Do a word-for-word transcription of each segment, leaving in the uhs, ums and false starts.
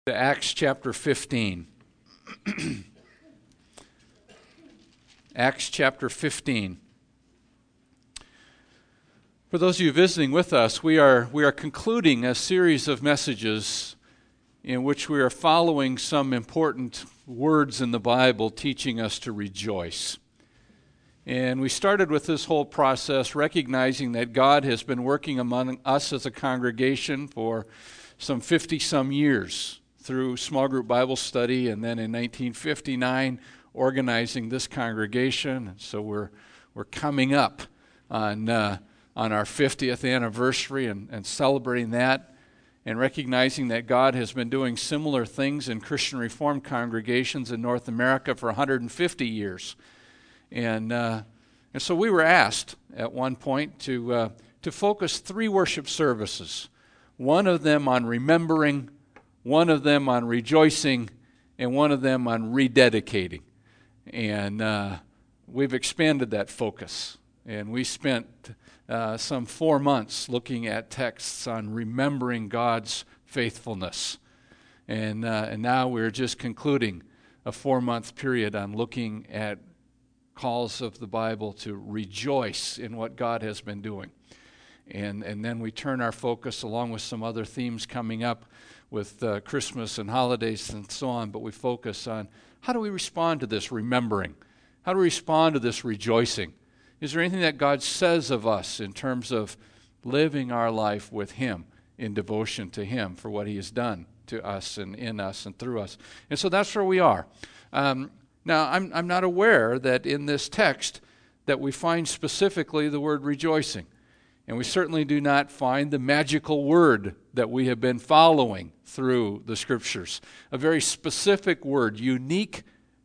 To Acts chapter fifteen. Acts chapter fifteen. For those of you visiting with us, we are we are concluding a series of messages in which we are following some important words in the Bible teaching us to rejoice. And we started with this whole process recognizing that God has been working among us as a congregation for some fifty-some years through small group Bible study, and then in nineteen fifty-nine organizing this congregation. And so we're we're coming up on uh, on our fiftieth anniversary and, and celebrating that, and recognizing that God has been doing similar things in Christian Reformed congregations in North America for one hundred fifty years. And uh, and so we were asked at one point to uh, to focus three worship services, one of them on remembering, one of them on rejoicing, and one of them on rededicating. And uh, we've expanded that focus. And we spent uh, some four months looking at texts on remembering God's faithfulness. And, uh, and now we're just concluding a four-month period on looking at calls of the Bible to rejoice in what God has been doing. And, and then we turn our focus, along with some other themes coming up, with uh, Christmas and holidays and so on, but we focus on how do we respond to this remembering? How do we respond to this rejoicing? Is there anything that God says of us in terms of living our life with Him in devotion to Him for what He has done to us and in us and through us? And so that's where we are. Um, now, I'm, I'm not aware that in this text that we find specifically the word rejoicing. And we certainly do not find the magical word that we have been following through the Scriptures. A very specific word, unique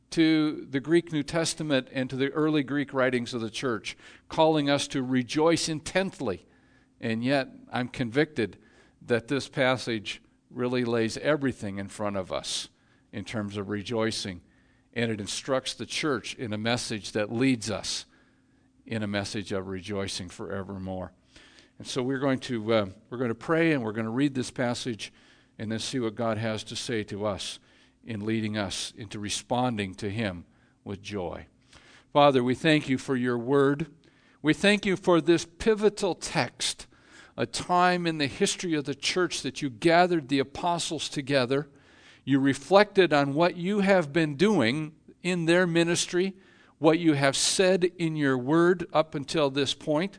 to the Greek New Testament and to the early Greek writings of the church, calling us to rejoice intently. And yet, I'm convicted that this passage really lays everything in front of us in terms of rejoicing. And it instructs the church in a message that leads us in a message of rejoicing forevermore. And so we're going to uh, we're going to pray, and we're going to read this passage and then see what God has to say to us in leading us into responding to Him with joy. Father, we thank You for Your word. We thank You for this pivotal text, a time in the history of the church that You gathered the apostles together. You reflected on what You have been doing in their ministry, what You have said in Your word up until this point.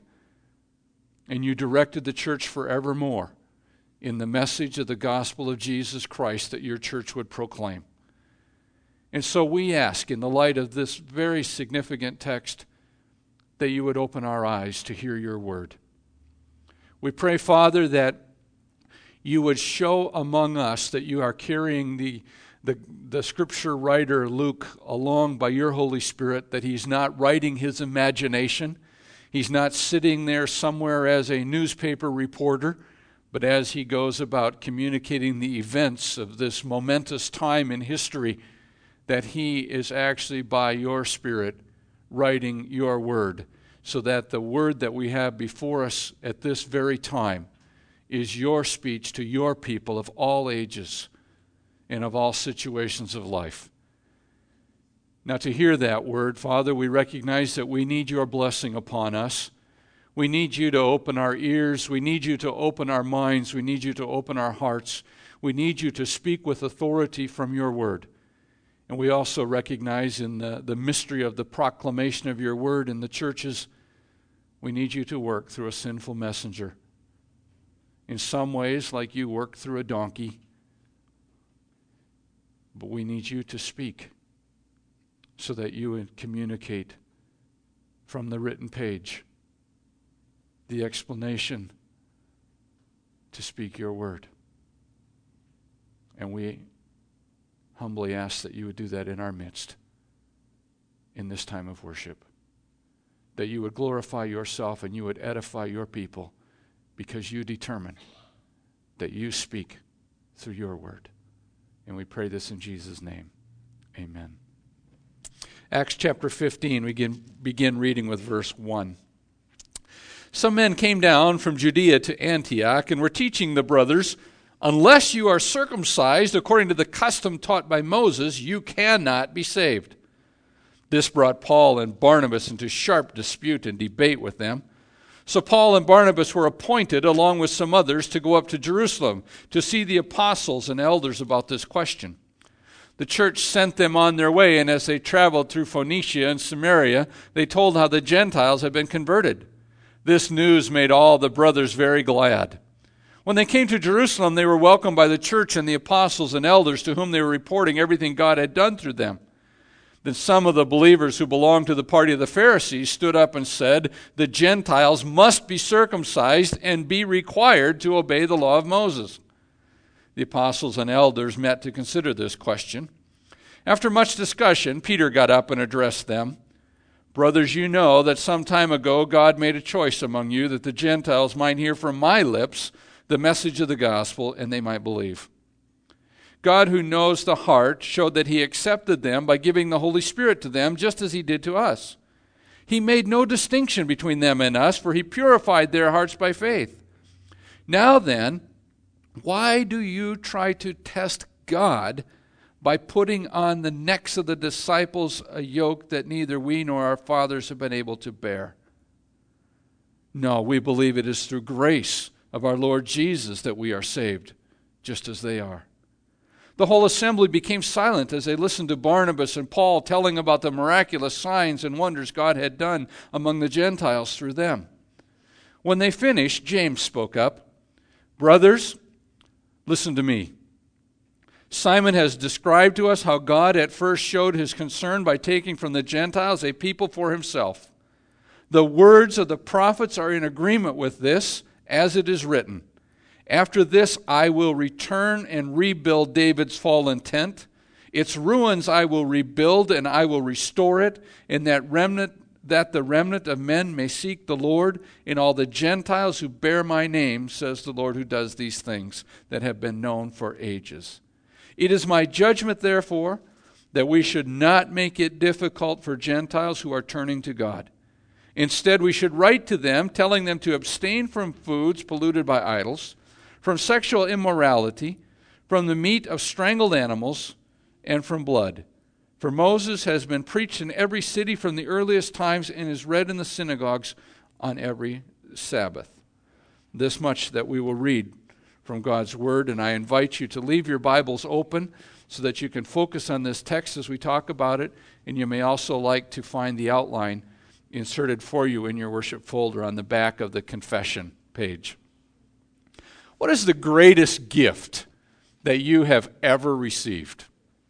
And You directed the church forevermore in the message of the gospel of Jesus Christ that Your church would proclaim. And so we ask, in the light of this very significant text, that You would open our eyes to hear Your word. We pray, Father, that You would show among us that You are carrying the, the, the scripture writer Luke along by Your Holy Spirit, that he's not writing his imagination. He's not sitting there somewhere as a newspaper reporter, but as he goes about communicating the events of this momentous time in history, that he is actually by Your Spirit writing Your word, so that the word that we have before us at this very time is Your speech to Your people of all ages and of all situations of life. Now, to hear that word, Father, we recognize that we need Your blessing upon us. We need You to open our ears. We need You to open our minds. We need You to open our hearts. We need You to speak with authority from Your word. And we also recognize in the, the mystery of the proclamation of Your word in the churches, we need You to work through a sinful messenger. In some ways, like You work through a donkey. But we need You to speak, so that You would communicate from the written page the explanation to speak Your word. And we humbly ask that You would do that in our midst in this time of worship. That You would glorify Yourself and You would edify Your people, because You determine that You speak through Your word. And we pray this in Jesus' name. Amen. Acts chapter fifteen, we begin, begin reading with verse one. Some men came down from Judea to Antioch and were teaching the brothers Unless you are circumcised according to the custom taught by Moses, you cannot be saved." This brought Paul and Barnabas into sharp dispute and debate with them. So Paul and Barnabas were appointed, along with some others, to go up to Jerusalem to see the apostles and elders about this question. The church sent them on their way, and as they traveled through Phoenicia and Samaria, they told how the Gentiles had been converted. This news made all the brothers very glad. When they came to Jerusalem, they were welcomed by the church and the apostles and elders, to whom they were reporting everything God had done through them. Then some of the believers who belonged to the party of the Pharisees stood up and said, "The Gentiles must be circumcised and be required to obey the law of Moses." The apostles and elders met to consider this question. After much discussion, Peter got up and addressed them. "Brothers, you know that some time ago God made a choice among you that the Gentiles might hear from my lips the message of the gospel, and they might believe. God, who knows the heart, showed that he accepted them by giving the Holy Spirit to them, just as he did to us. He made no distinction between them and us, for he purified their hearts by faith. Now then, why do you try to test God by putting on the necks of the disciples a yoke that neither we nor our fathers have been able to bear? No, we believe it is through grace of our Lord Jesus that we are saved, just as they are." The whole assembly became silent as they listened to Barnabas and Paul telling about the miraculous signs and wonders God had done among the Gentiles through them. When they finished, James spoke up. "Brothers, listen to me. Simon has described to us how God at first showed his concern by taking from the Gentiles a people for himself. The words of the prophets are in agreement with this, as it is written, 'After this I will return and rebuild David's fallen tent. Its ruins I will rebuild, and I will restore it, and that remnant that the remnant of men may seek the Lord, and all the Gentiles who bear my name, says the Lord who does these things that have been known for ages. It is my judgment, therefore, that we should not make it difficult for Gentiles who are turning to God. Instead, we should write to them, telling them to abstain from foods polluted by idols, from sexual immorality, from the meat of strangled animals, and from blood. For Moses has been preached in every city from the earliest times and is read in the synagogues on every Sabbath." This much that we will read from God's Word, and I invite you to leave your Bibles open so that you can focus on this text as we talk about it, and you may also like to find the outline inserted for you in your worship folder on the back of the confession page. What is the greatest gift that you have ever received?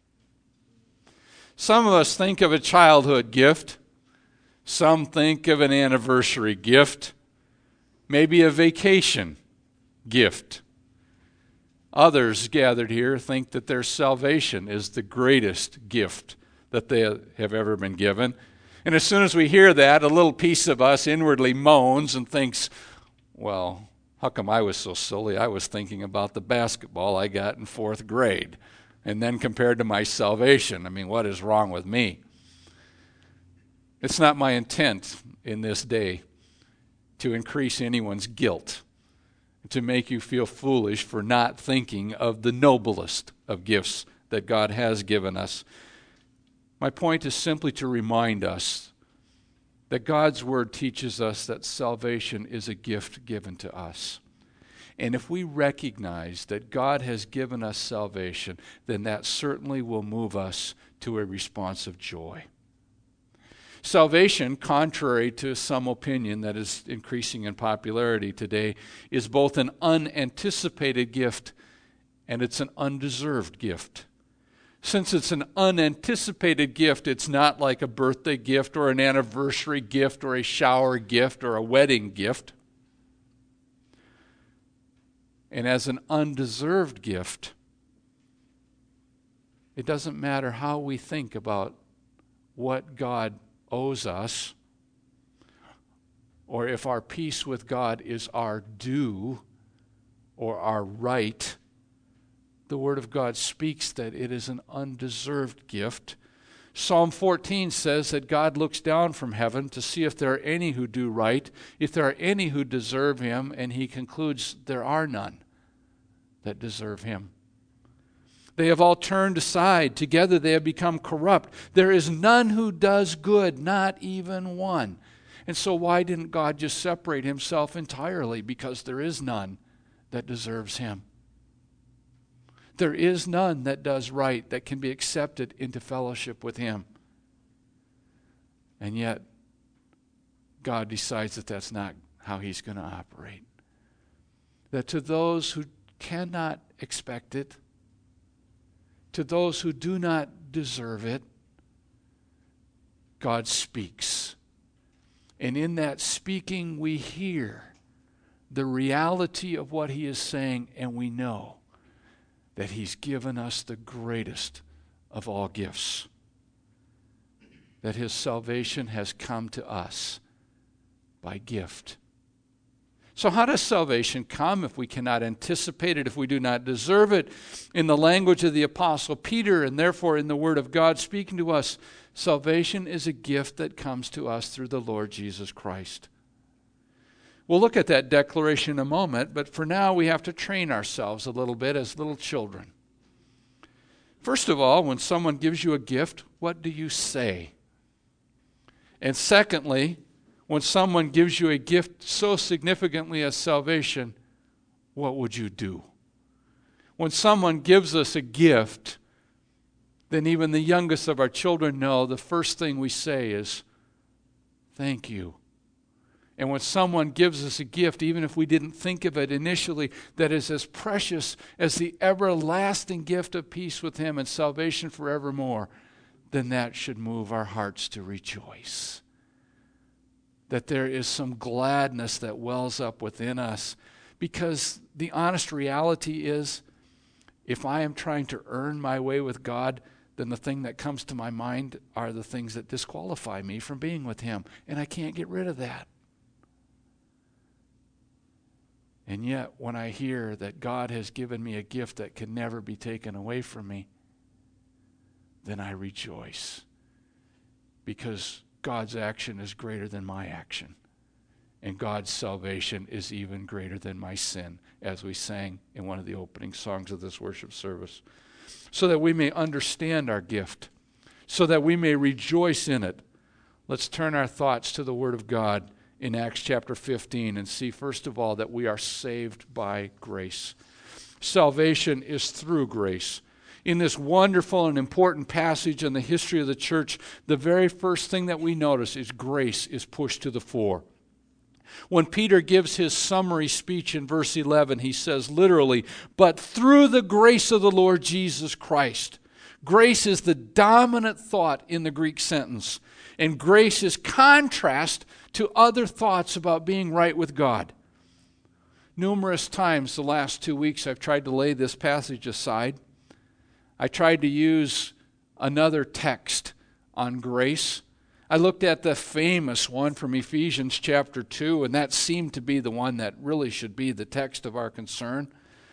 Some of us think of a childhood gift. Some think of an anniversary gift. Maybe a vacation gift. Others gathered here think that their salvation is the greatest gift that they have ever been given. And as soon as we hear that, a little piece of us inwardly moans and thinks, well, how come I was so silly? I was thinking about the basketball I got in fourth grade. And then compared to my salvation, I mean, what is wrong with me? It's not my intent in this day to increase anyone's guilt, to make you feel foolish for not thinking of the noblest of gifts that God has given us. My point is simply to remind us that God's Word teaches us that salvation is a gift given to us. And if we recognize that God has given us salvation, then that certainly will move us to a response of joy. Salvation, contrary to some opinion that is increasing in popularity today, is both an unanticipated gift and it's an undeserved gift. Since it's an unanticipated gift, it's not like a birthday gift or an anniversary gift or a shower gift or a wedding gift. And as an undeserved gift, it doesn't matter how we think about what God owes us, or if our peace with God is our due or our right. The Word of God speaks that it is an undeserved gift. Psalm fourteen says that God looks down from heaven to see if there are any who do right, if there are any who deserve Him, and He concludes there are none. that deserve him. They have all turned aside. Together they have become corrupt. There is none who does good, not even one. And so why didn't God just separate himself entirely? Because there is none that deserves him. There is none that does right, that can be accepted into fellowship with him. And yet, God decides that that's not how he's going to operate. That to those who cannot expect it, to those who do not deserve it, God speaks. And in that speaking, we hear the reality of what he is saying, and we know that he's given us the greatest of all gifts. That his salvation has come to us by gift. So how does salvation come if we cannot anticipate it, if we do not deserve it? In the language of the Apostle Peter, and therefore in the Word of God speaking to us, salvation is a gift that comes to us through the Lord Jesus Christ. We'll look at that declaration in a moment, but for now we have to train ourselves a little bit as little children. First of all, when someone gives you a gift, what do you say? And secondly, when someone gives you a gift so significantly as salvation, what would you do? When someone gives us a gift, then even the youngest of our children know the first thing we say is, thank you. And when someone gives us a gift, even if we didn't think of it initially, that is as precious as the everlasting gift of peace with him and salvation forevermore, then that should move our hearts to rejoice. That there is some gladness that wells up within us. Because the honest reality is, if I am trying to earn my way with God, then the thing that comes to my mind are the things that disqualify me from being with him. And I can't get rid of that. And yet, when I hear that God has given me a gift that can never be taken away from me, then I rejoice. Because God's action is greater than my action. And God's salvation is even greater than my sin, as we sang in one of the opening songs of this worship service. So that we may understand our gift, so that we may rejoice in it. Let's turn our thoughts to the Word of God in Acts chapter fifteen and see, first of all, that we are saved by grace. Salvation is through grace. In this wonderful and important passage in the history of the church, the very first thing that we notice is grace is pushed to the fore. When Peter gives his summary speech in verse eleven, he says literally, but through the grace of the Lord Jesus Christ. Grace is the dominant thought in the Greek sentence, and grace is contrast to other thoughts about being right with God. Numerous times the last two weeks I've tried to lay this passage aside. I tried to use another text on grace. I looked at the famous one from Ephesians chapter two, and that seemed to be the one that really should be the text of our concern.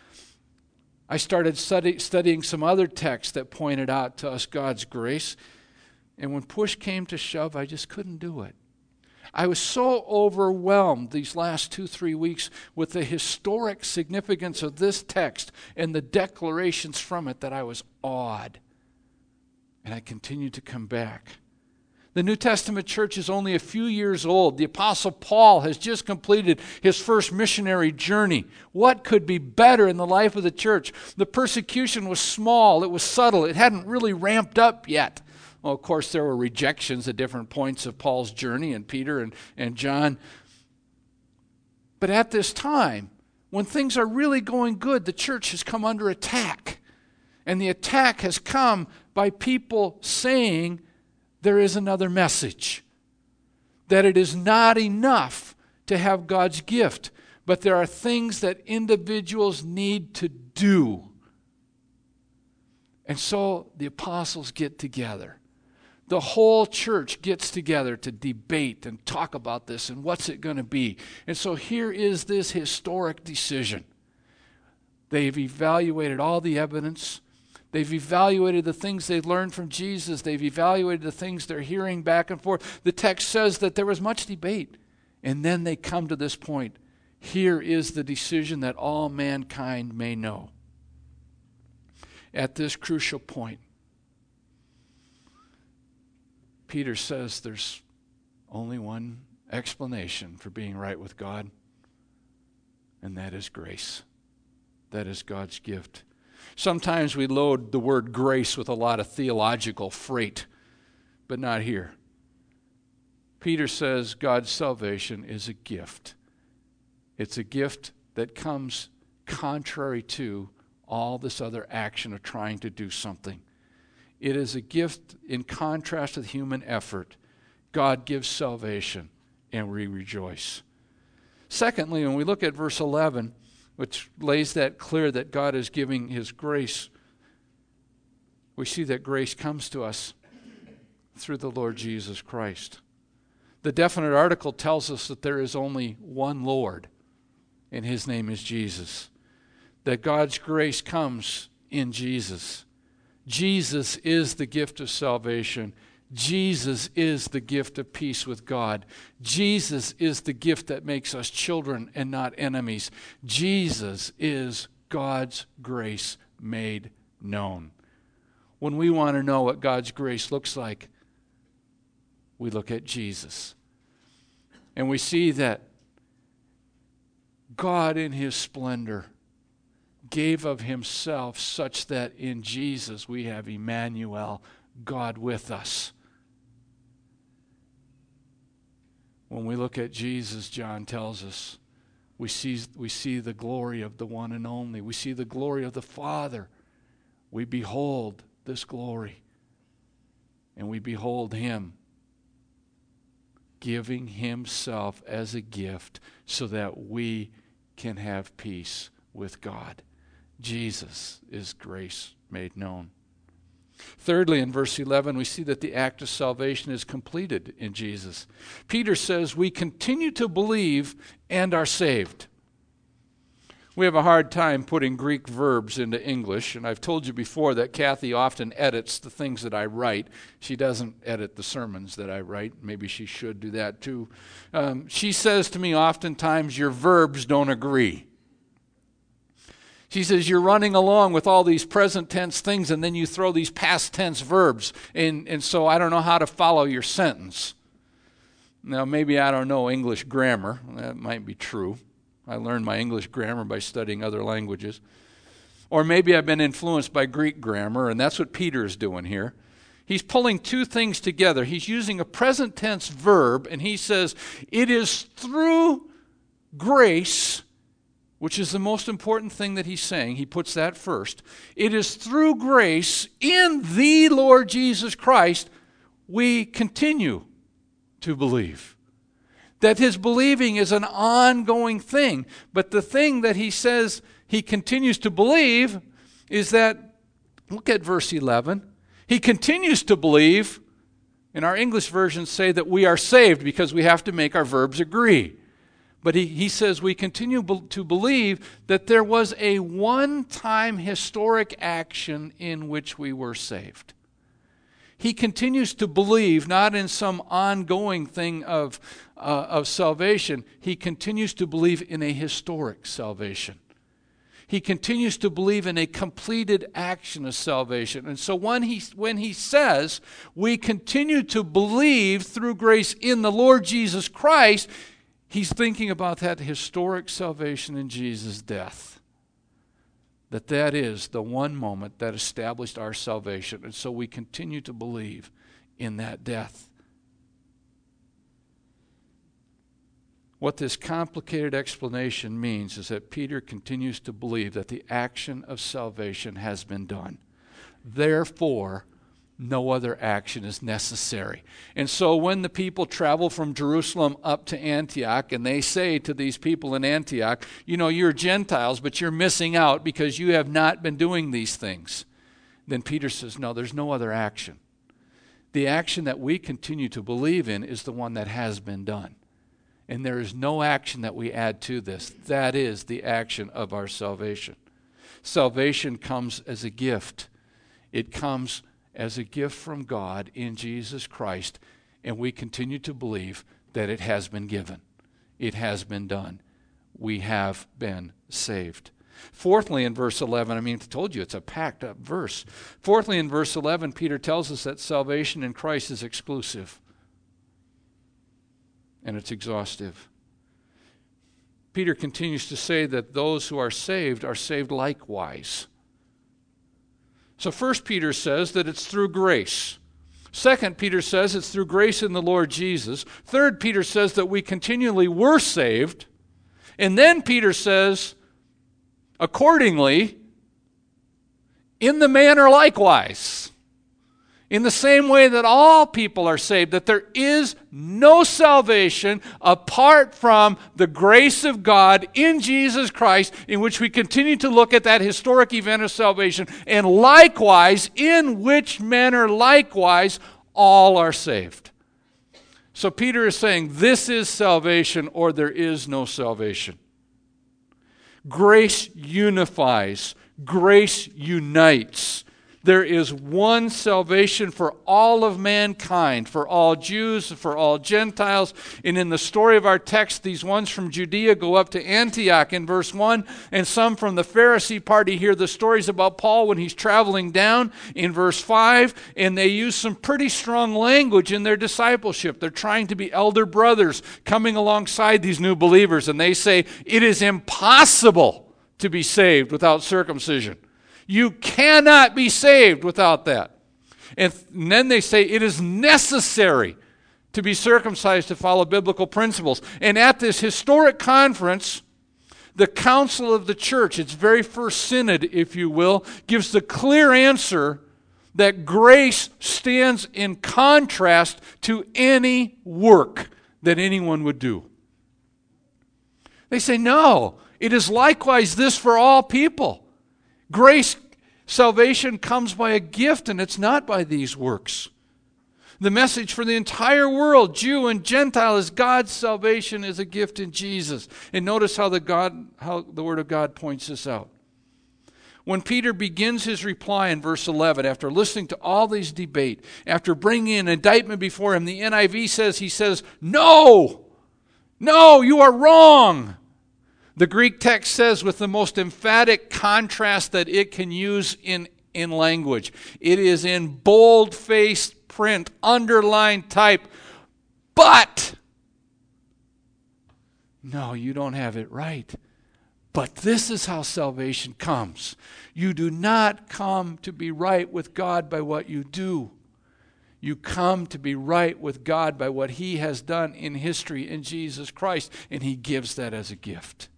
I started study, studying some other texts that pointed out to us God's grace, and when push came to shove, I just couldn't do it. I was so overwhelmed these last two, three weeks with the historic significance of this text and the declarations from it that I was awed. And I continued to come back. The New Testament church is only a few years old. The Apostle Paul has just completed his first missionary journey. What could be better in the life of the church? The persecution was small. It was subtle. It hadn't really ramped up yet. Well, of course, there were rejections at different points of Paul's journey, and Peter and, and John. But at this time, when things are really going good, the church has come under attack. And the attack has come by people saying there is another message. That it is not enough to have God's gift, but there are things that individuals need to do. And so the apostles get together. The whole church gets together to debate and talk about this and what's it going to be. And so here is this historic decision. They've evaluated all the evidence. They've evaluated the things they learned from Jesus. They've evaluated the things they're hearing back and forth. The text says that there was much debate. And then they come to this point. Here is the decision that all mankind may know. at this crucial point, Peter says there's only one explanation for being right with God, and that is grace. That is God's gift. Sometimes we load the word grace with a lot of theological freight, but not here. Peter says God's salvation is a gift. It's a gift that comes contrary to all this other action of trying to do something. It is a gift in contrast with human effort. God gives salvation, and we rejoice. Secondly, when we look at verse eleven, which lays that clear that God is giving his grace, we see that grace comes to us through the Lord Jesus Christ. The definite article tells us that there is only one Lord, and his name is Jesus. That God's grace comes in Jesus. Jesus is the gift of salvation. Jesus is the gift of peace with God. Jesus is the gift that makes us children and not enemies. Jesus is God's grace made known. When we want to know what God's grace looks like, we look at Jesus. And we see that God in his splendor gave of himself such that in Jesus we have Emmanuel, God with us. When we look at Jesus, John tells us, we see, we see the glory of the one and only. We see the glory of the Father. We behold this glory. And we behold him giving himself as a gift so that we can have peace with God. Jesus is grace made known. Thirdly, in verse eleven, we see that the act of salvation is completed in Jesus. Peter says we continue to believe and are saved. We have a hard time putting Greek verbs into English, and I've told you before that Kathy often edits the things that I write. She doesn't edit the sermons that I write. Maybe she should do that too. Um, she says to me oftentimes, your verbs don't agree. She says, you're running along with all these present tense things, and then you throw these past tense verbs, and, and so I don't know how to follow your sentence. Now, maybe I don't know English grammar. That might be true. I learned my English grammar by studying other languages. Or maybe I've been influenced by Greek grammar, and that's what Peter is doing here. He's pulling two things together. He's using a present tense verb, and he says, it is through grace, which is the most important thing that he's saying. He puts that first. It is through grace in the Lord Jesus Christ we continue to believe. That his believing is an ongoing thing. But the thing that he says he continues to believe is that, look at verse eleven. He continues to believe, and our English versions say that we are saved because we have to make our verbs agree. But he, he says we continue be- to believe that there was a one-time historic action in which we were saved. He continues to believe not in some ongoing thing of, uh, of salvation. He continues to believe in a historic salvation. He continues to believe in a completed action of salvation. And so when he, when he says we continue to believe through grace in the Lord Jesus Christ, he's thinking about that historic salvation in Jesus' death. That that is the one moment that established our salvation. And so we continue to believe in that death. What this complicated explanation means is that Peter continues to believe that the action of salvation has been done. Therefore, no other action is necessary. And so when the people travel from Jerusalem up to Antioch, and they say to these people in Antioch, you know, you're Gentiles, but you're missing out because you have not been doing these things. Then Peter says, no, there's no other action. The action that we continue to believe in is the one that has been done. And there is no action that we add to this. That is the action of our salvation. Salvation comes as a gift. It comes as a gift from God in Jesus Christ, and we continue to believe that it has been given. It has been done. We have been saved. Fourthly, in verse eleven, I mean, I told you it's a packed up verse. Fourthly, in verse eleven, Peter tells us that salvation in Christ is exclusive and it's exhaustive. Peter continues to say that those who are saved are saved likewise. So first Peter says that it's through grace. Second, Peter says it's through grace in the Lord Jesus. Third, Peter says that we continually were saved. And then Peter says, accordingly, in the manner likewise. In the same way that all people are saved, that there is no salvation apart from the grace of God in Jesus Christ, in which we continue to look at that historic event of salvation, and likewise, in which manner likewise all are saved. So Peter is saying this is salvation or there is no salvation. Grace unifies. Grace unites. There is one salvation for all of mankind, for all Jews, for all Gentiles. And in the story of our text, these ones from Judea go up to Antioch in verse one, and some from the Pharisee party hear the stories about Paul when he's traveling down in verse five, and they use some pretty strong language in their discipleship. They're trying to be elder brothers coming alongside these new believers, and they say, it is impossible to be saved without circumcision. You cannot be saved without that. And then they say it is necessary to be circumcised to follow biblical principles. And at this historic conference, the council of the church, its very first synod, if you will, gives the clear answer that grace stands in contrast to any work that anyone would do. They say, no, it is likewise this for all people. Grace, salvation comes by a gift, and it's not by these works. The message for the entire world, Jew and Gentile, is God's salvation is a gift in Jesus. And notice how the God, how the Word of God points this out. When Peter begins his reply in verse eleven, after listening to all these debate, after bringing an indictment before him, the N I V says, he says, no, no, you are wrong. The Greek text says with the most emphatic contrast that it can use in, in language. It is in bold-faced print, underlined type. But, no, you don't have it right. But this is how salvation comes. You do not come to be right with God by what you do. You come to be right with God by what He has done in history in Jesus Christ, and He gives that as a gift.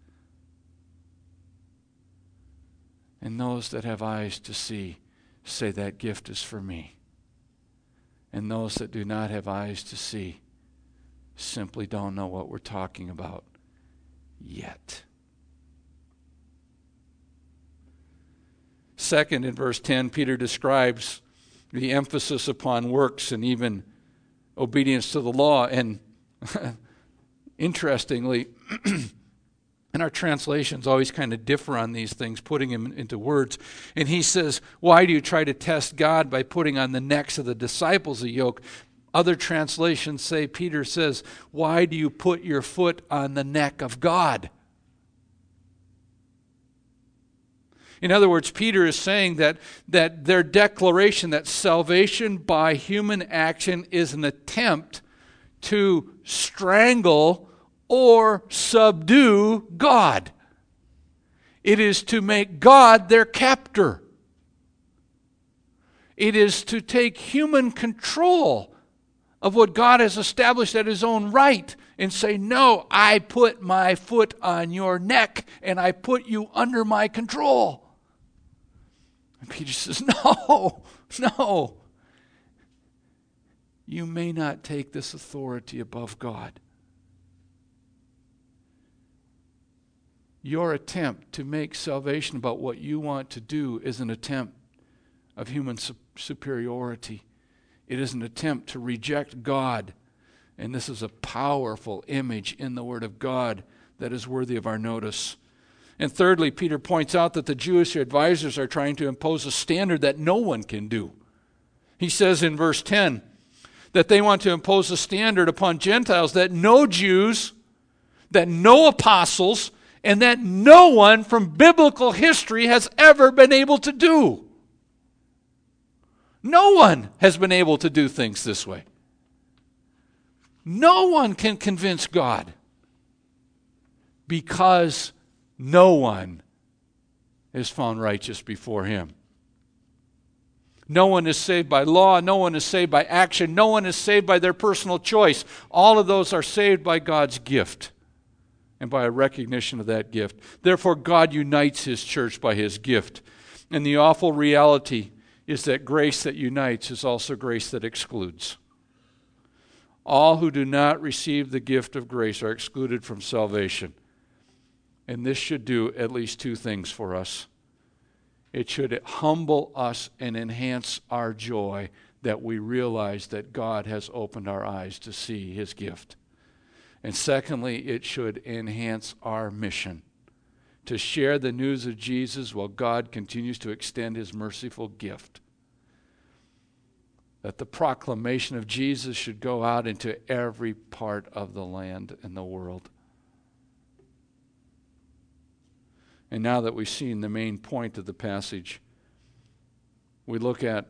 And those that have eyes to see say that gift is for me. And those that do not have eyes to see simply don't know what we're talking about yet. Second, in verse ten, Peter describes the emphasis upon works and even obedience to the law. And interestingly, and our translations always kind of differ on these things, putting them into words. And he says, why do you try to test God by putting on the necks of the disciples a yoke? Other translations say, Peter says, why do you put your foot on the neck of God? In other words, Peter is saying that, that their declaration that salvation by human action is an attempt to strangle or subdue God. It is to make God their captor. It is to take human control of what God has established at His own right and say, no, I put my foot on your neck and I put you under my control. And Peter says, no, no. You may not take this authority above God. Your attempt to make salvation about what you want to do is an attempt of human su- superiority. It is an attempt to reject God. And this is a powerful image in the Word of God that is worthy of our notice. And thirdly, Peter points out that the Jewish advisors are trying to impose a standard that no one can do. He says in verse ten that they want to impose a standard upon Gentiles that no Jews, that no apostles, and that no one from biblical history has ever been able to do. No one has been able to do things this way. No one can convince God because no one is found righteous before Him. No one is saved by law. No one is saved by action. No one is saved by their personal choice. All of those are saved by God's gift and by a recognition of that gift. Therefore, God unites His church by His gift. And the awful reality is that grace that unites is also grace that excludes. All who do not receive the gift of grace are excluded from salvation. And this should do at least two things for us. It should humble us and enhance our joy that we realize that God has opened our eyes to see His gift. And secondly, it should enhance our mission to share the news of Jesus while God continues to extend His merciful gift. That the proclamation of Jesus should go out into every part of the land and the world. And now that we've seen the main point of the passage, we look at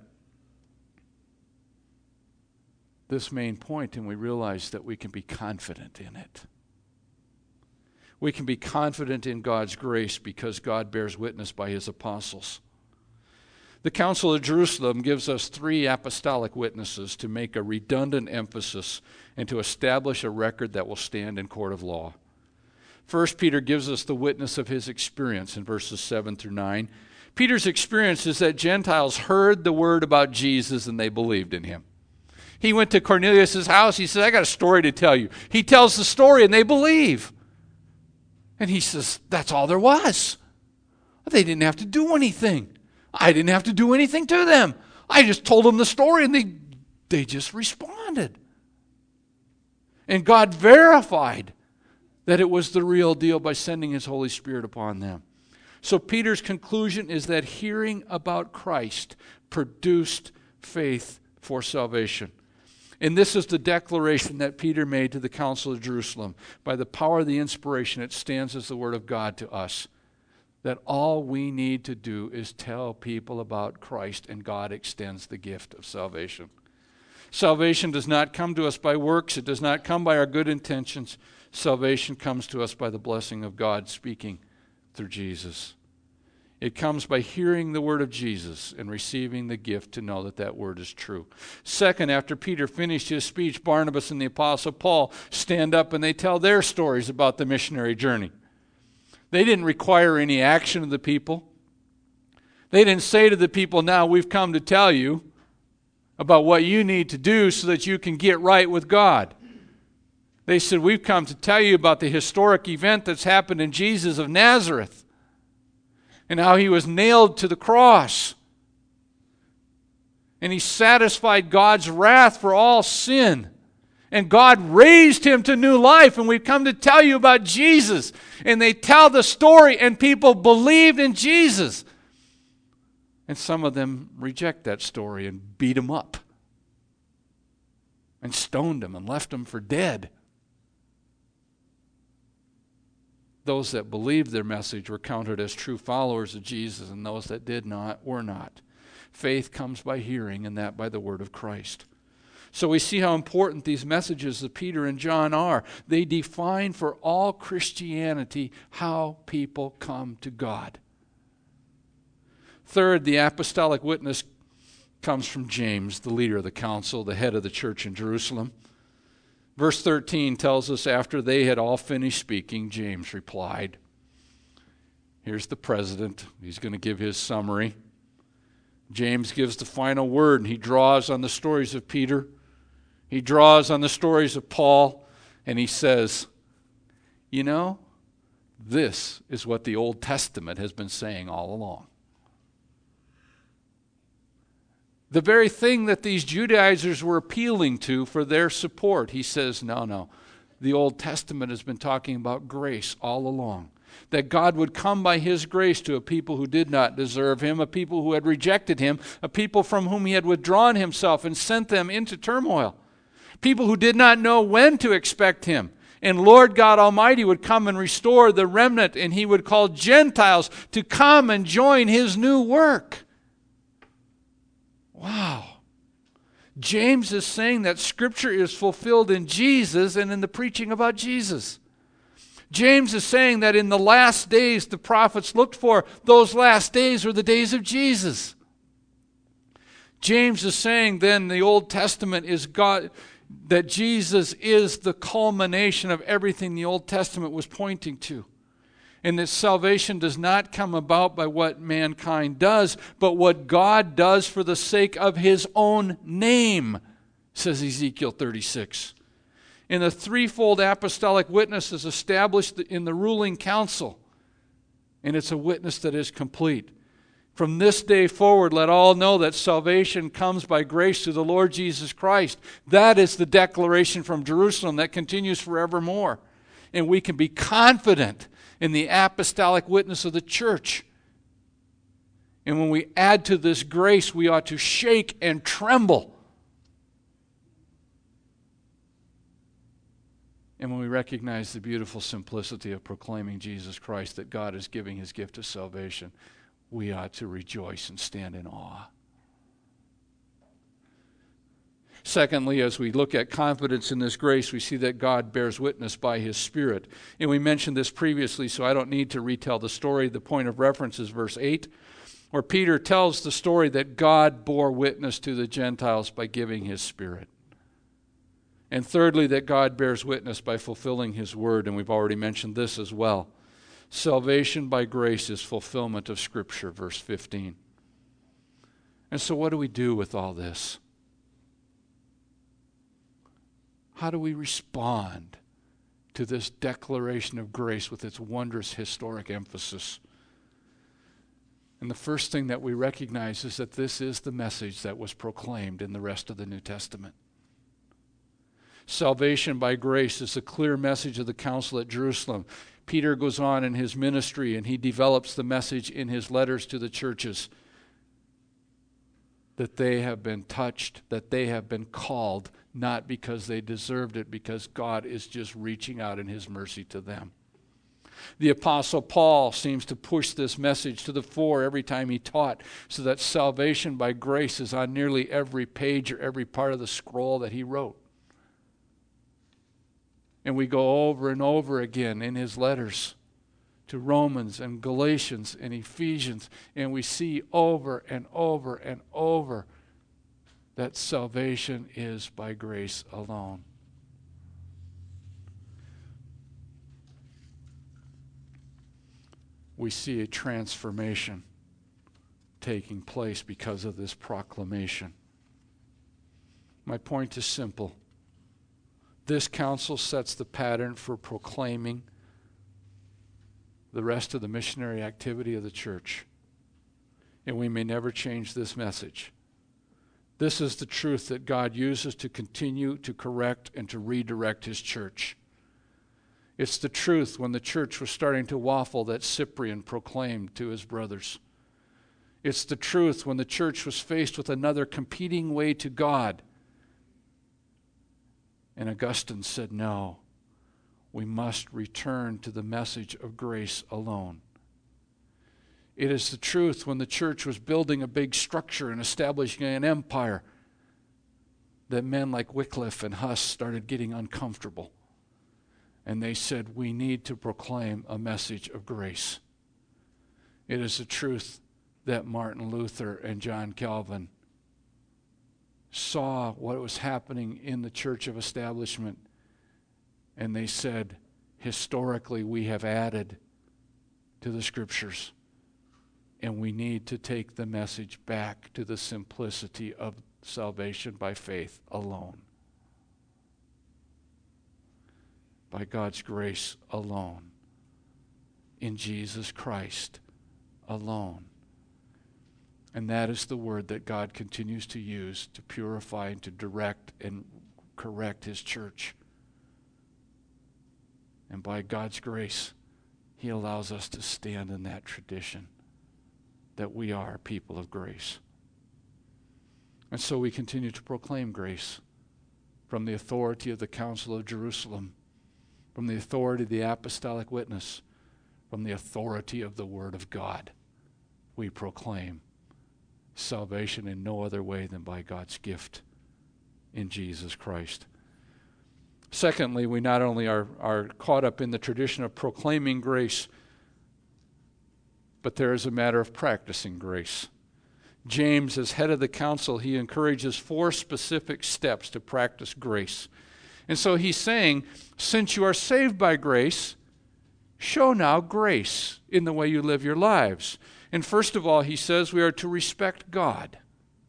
this main point and we realize that we can be confident in it. We can be confident in God's grace because God bears witness by His apostles. The Council of Jerusalem gives us three apostolic witnesses to make a redundant emphasis and to establish a record that will stand in court of law. First, Peter gives us the witness of his experience in verses seven through nine. Peter's experience is that Gentiles heard the word about Jesus and they believed in Him. He went to Cornelius' house. He said, I got a story to tell you. He tells the story and they believe. And he says, that's all there was. They didn't have to do anything. I didn't have to do anything to them. I just told them the story and they, they just responded. And God verified that it was the real deal by sending His Holy Spirit upon them. So Peter's conclusion is that hearing about Christ produced faith for salvation. And this is the declaration that Peter made to the Council of Jerusalem. By the power of the inspiration, it stands as the Word of God to us. That all we need to do is tell people about Christ, and God extends the gift of salvation. Salvation does not come to us by works. It does not come by our good intentions. Salvation comes to us by the blessing of God speaking through Jesus. It comes by hearing the word of Jesus and receiving the gift to know that that word is true. Second, after Peter finished his speech, Barnabas and the Apostle Paul stand up and they tell their stories about the missionary journey. They didn't require any action of the people. They didn't say to the people, now we've come to tell you about what you need to do so that you can get right with God. They said, we've come to tell you about the historic event that's happened in Jesus of Nazareth and how He was nailed to the cross. And He satisfied God's wrath for all sin. And God raised Him to new life. And we've come to tell you about Jesus. And they tell the story and people believed in Jesus. And some of them reject that story and beat Him up. And stoned Him and left Him for dead. Those that believed their message were counted as true followers of Jesus, and those that did not were not. Faith comes by hearing, and that by the word of Christ. So we see how important these messages of Peter and John are. They define for all Christianity how people come to God. Third, the apostolic witness comes from James, the leader of the council, the head of the church in Jerusalem. Verse thirteen tells us, after they had all finished speaking, James replied. Here's the president. He's going to give his summary. James gives the final word, and he draws on the stories of Peter. He draws on the stories of Paul, and he says, you know, this is what the Old Testament has been saying all along. The very thing that these Judaizers were appealing to for their support, he says, no, no. The Old Testament has been talking about grace all along. That God would come by His grace to a people who did not deserve Him, a people who had rejected Him, a people from whom He had withdrawn Himself and sent them into turmoil. People who did not know when to expect Him And Lord God Almighty would come and restore the remnant, and he would call Gentiles to come and join his new work. Wow. James is saying that Scripture is fulfilled in Jesus and in the preaching about Jesus. James is saying that in the last days the prophets looked for, those last days were the days of Jesus. James is saying then the Old Testament is God, that Jesus is the culmination of everything the Old Testament was pointing to. And that salvation does not come about by what mankind does, but what God does for the sake of his own name, says Ezekiel thirty-six. And the threefold apostolic witness is established in the ruling council. And it's a witness that is complete. From this day forward, let all know that salvation comes by grace through the Lord Jesus Christ. That is the declaration from Jerusalem that continues forevermore. And we can be confident in the apostolic witness of the church. And when we add to this grace, we ought to shake and tremble. And when we recognize the beautiful simplicity of proclaiming Jesus Christ, that God is giving his gift of salvation, we ought to rejoice and stand in awe. Secondly, as we look at confidence in this grace, we see that God bears witness by his Spirit. And we mentioned this previously, so I don't need to retell the story. The point of reference is verse eight, where Peter tells the story that God bore witness to the Gentiles by giving his Spirit. And thirdly, that God bears witness by fulfilling his word, and we've already mentioned this as well. Salvation by grace is fulfillment of Scripture, verse fifteen. And so what do we do with all this? How do we respond to this declaration of grace with its wondrous historic emphasis? And the first thing that we recognize is that this is the message that was proclaimed in the rest of the New Testament. Salvation by grace is a clear message of the council at Jerusalem. Peter goes on in his ministry and he develops the message in his letters to the churches that they have been touched, that they have been called, not because they deserved it, because God is just reaching out in his mercy to them. The Apostle Paul seems to push this message to the fore every time he taught, so that salvation by grace is on nearly every page or every part of the scroll that he wrote. And we go over and over again in his letters to Romans and Galatians and Ephesians, and we see over and over and over that salvation is by grace alone. We see a transformation taking place because of this proclamation. My point is simple. This council sets the pattern for proclaiming the rest of the missionary activity of the church. And we may never change this message. This is the truth that God uses to continue to correct and to redirect his church. It's the truth when the church was starting to waffle that Cyprian proclaimed to his brothers. It's the truth when the church was faced with another competing way to God. And Augustine said, no, we must return to the message of grace alone. It is the truth when the church was building a big structure and establishing an empire that men like Wycliffe and Huss started getting uncomfortable. And they said, we need to proclaim a message of grace. It is the truth that Martin Luther and John Calvin saw what was happening in the church of establishment, and they said, historically we have added to the scriptures, and we need to take the message back to the simplicity of salvation by faith alone, by God's grace alone, in Jesus Christ alone. And that is the word that God continues to use to purify and to direct and correct his church. And by God's grace, he allows us to stand in that tradition, that we are people of grace. And so we continue to proclaim grace from the authority of the Council of Jerusalem, from the authority of the apostolic witness, from the authority of the Word of God. We proclaim salvation in no other way than by God's gift in Jesus Christ. Secondly, we not only are, are caught up in the tradition of proclaiming grace, but there is a matter of practicing grace. James, as head of the council, he encourages four specific steps to practice grace. And so he's saying, since you are saved by grace, show now grace in the way you live your lives. And first of all, he says we are to respect God.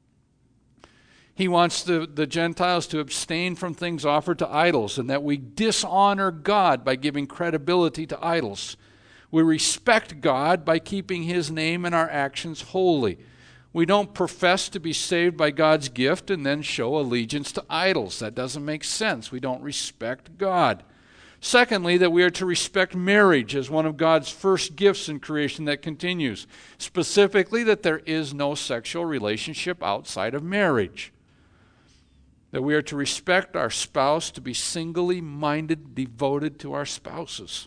He wants the, the Gentiles to abstain from things offered to idols, and that we dishonor God by giving credibility to idols. We respect God by keeping His name and our actions holy. We don't profess to be saved by God's gift and then show allegiance to idols. That doesn't make sense. We don't respect God. Secondly, that we are to respect marriage as one of God's first gifts in creation that continues. Specifically, that there is no sexual relationship outside of marriage. That we are to respect our spouse, to be singly minded, devoted to our spouses.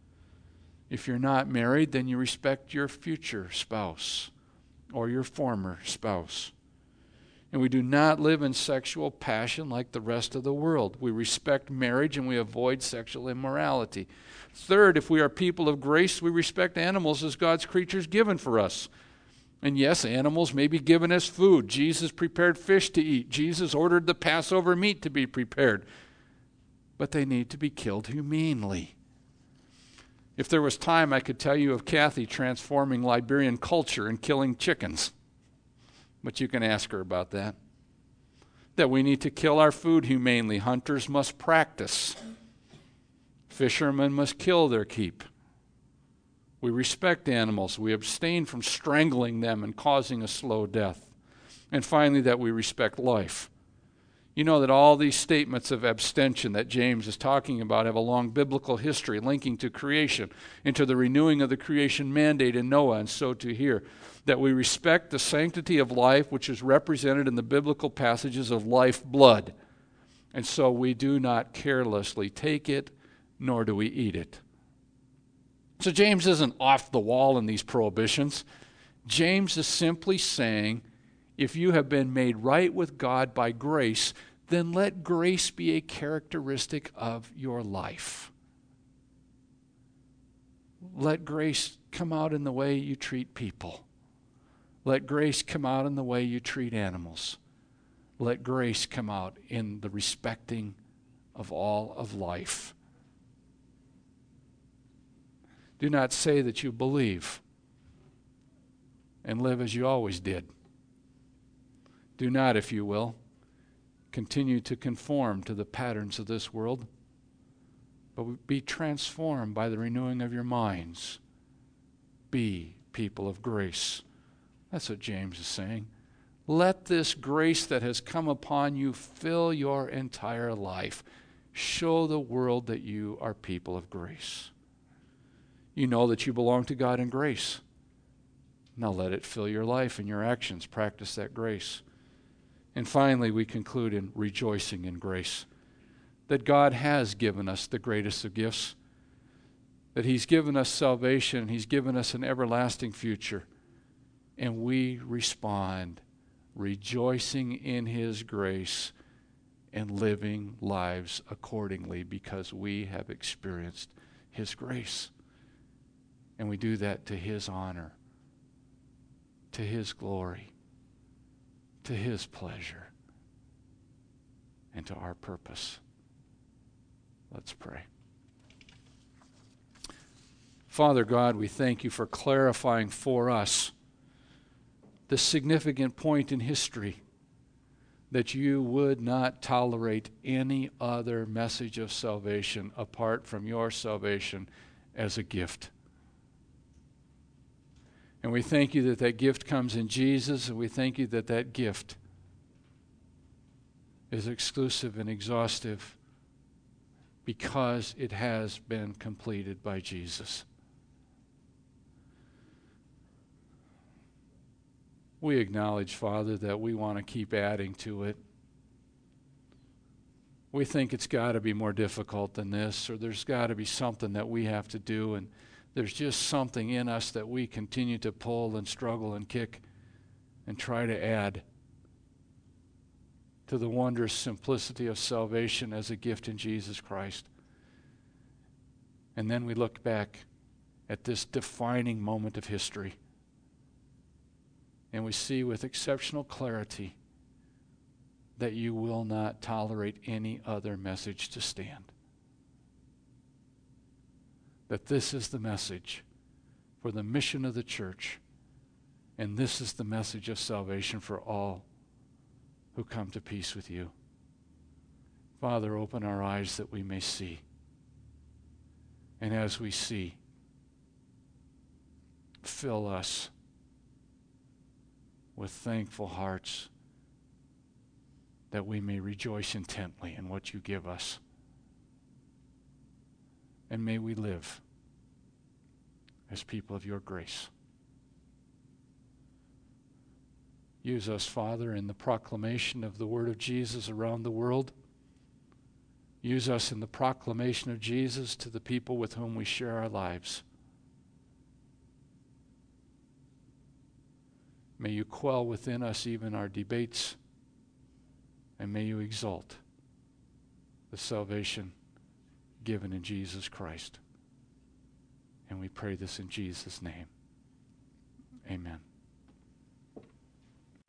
If you're not married, then you respect your future spouse or your former spouse. And we do not live in sexual passion like the rest of the world. We respect marriage and we avoid sexual immorality. Third, if we are people of grace, we respect animals as God's creatures given for us. And yes, animals may be given as food. Jesus prepared fish to eat. Jesus ordered the Passover meat to be prepared. But they need to be killed humanely. If there was time, I could tell you of Kathy transforming Liberian culture and killing chickens. But you can ask her about that. That we need to kill our food humanely. Hunters must practice. Fishermen must kill their keep. We respect animals. We abstain from strangling them and causing a slow death. And finally, that we respect life. You know that all these statements of abstention that James is talking about have a long biblical history linking to creation and to the renewing of the creation mandate in Noah, and so to here. That we respect the sanctity of life, which is represented in the biblical passages of life blood. And so we do not carelessly take it, nor do we eat it. So James isn't off the wall in these prohibitions. James is simply saying, if you have been made right with God by grace, then let grace be a characteristic of your life. Let grace come out in the way you treat people. Let grace come out in the way you treat animals. Let grace come out in the respecting of all of life. Do not say that you believe and live as you always did. Do not, if you will, continue to conform to the patterns of this world, but be transformed by the renewing of your minds. Be people of grace. That's what James is saying. Let this grace that has come upon you fill your entire life. Show the world that you are people of grace. You know that you belong to God in grace. Now let it fill your life and your actions. Practice that grace. And finally, we conclude in rejoicing in grace. That God has given us the greatest of gifts. That He's given us salvation. He's given us an everlasting future. And we respond rejoicing in His grace and living lives accordingly because we have experienced His grace. And we do that to His honor, to His glory, to His pleasure, and to our purpose. Let's pray. Father God, we thank You for clarifying for us the significant point in history that You would not tolerate any other message of salvation apart from Your salvation as a gift. And we thank You that that gift comes in Jesus, and we thank You that that gift is exclusive and exhaustive because it has been completed by Jesus. We acknowledge, Father, that we want to keep adding to it. We think it's got to be more difficult than this, or there's got to be something that we have to do, and there's just something in us that we continue to pull and struggle and kick and try to add to the wondrous simplicity of salvation as a gift in Jesus Christ. And then we look back at this defining moment of history, and we see with exceptional clarity that you will not tolerate any other message to stand. That this is the message for the mission of the church, and this is the message of salvation for all who come to peace with you. Father, open our eyes that we may see. And as we see, fill us with thankful hearts that we may rejoice intently in what you give us. And may we live as people of your grace. Use us, Father, in the proclamation of the word of Jesus around the world. Use us in the proclamation of Jesus to the people with whom we share our lives. May you quell within us even our debates, and may you exalt the salvation given in Jesus Christ. And we pray this in Jesus' name. Amen.